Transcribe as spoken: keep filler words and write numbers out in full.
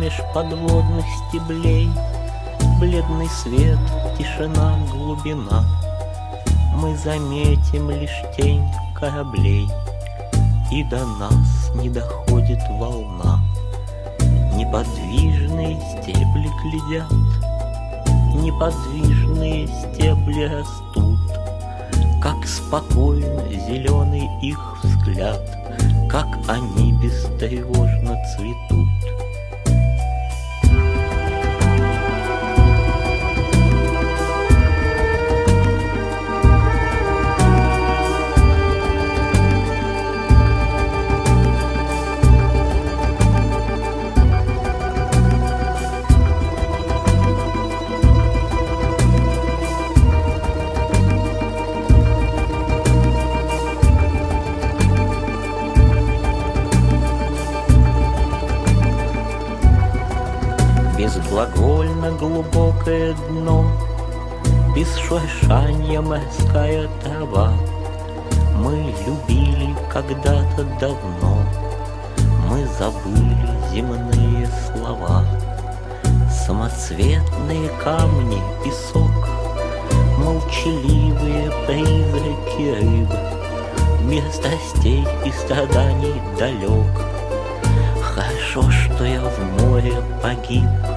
меж подводных стеблей. Бледный свет, тишина, глубина. Мы заметим лишь тень кораблей, и до нас не доходит волна. Неподвижные стебли глядят, неподвижные стебли растут. Как спокойно зеленый их взгляд, как они бестревожно цветут. Безглагольно глубокое дно, без шуршанья морская трава. Мы любили когда-то давно, мы забыли земные слова. Самоцветные камни, песок, молчаливые призраки рыб. Мир страстей и страданий далек. Хорошо, что я в море погиб.